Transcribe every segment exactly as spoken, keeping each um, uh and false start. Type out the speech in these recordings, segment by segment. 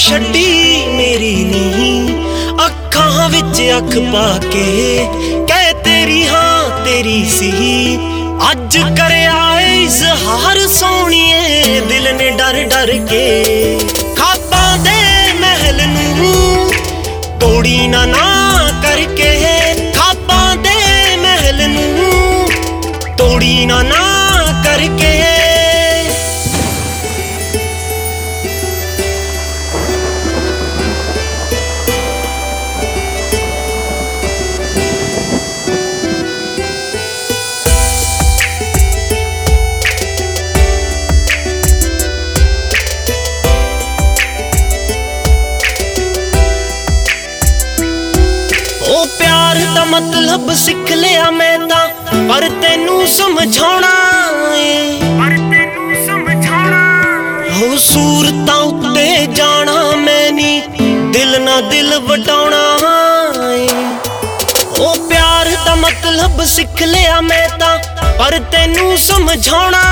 छड्डी मेरी नी अखां विच अख पा के कह तेरी हाँ तेरी सी अज करया इज़हार सोहणीए दिल ने डर डर के खाबां दे महल नू तोड़ी ना ना करके खाबां दे महल नू तोड़ी ना ना करके ओ प्यार दा मतलब सिख लिया मैं तां पर तेनू समझाउणा पर तेनू समझाउणा हो सूरतां उत्ते जाना मैं नी दिल ना दिल वटाउणा ओ प्यार दा मतलब सिख लिया मैं तां पर तेनू समझाउणा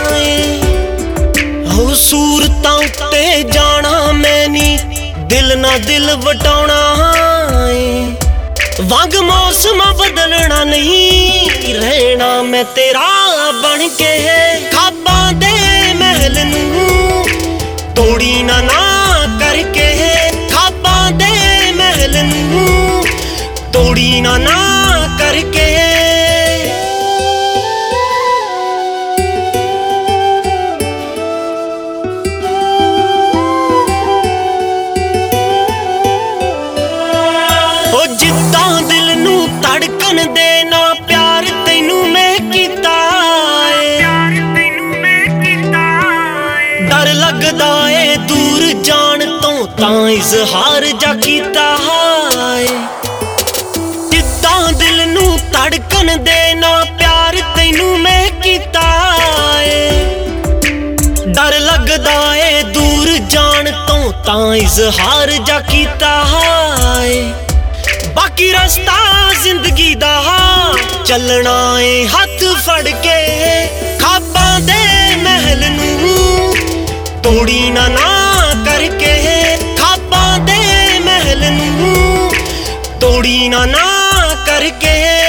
हो सूरतां उत्ते जाना मैं नी दिल ना दिल वटाउणा वंग मौसम बदलना नहीं रहना मैं तेरा बन के खाबां दे महल नू तोड़ी ना ना करके खाबां दे महल नू तोड़ी ना ना करके धड़कन देना प्यार तेनू मैं कीता प्यार तेनू मैं कीता डर लगदा ए दूर जान तो तां इज़हार जा कीता है जिद्दां दिल नू धड़कन देना प्यार तेनू मैं कीता डर लगदा ए दूर जान तो तां इज़हार जा कीता है बाकी रास्ता जिंदगी दा चलना है हथ फड़ के खाबां दे महल नू तोड़ी ना ना करके खाबां दे महल नू तोड़ी ना ना करके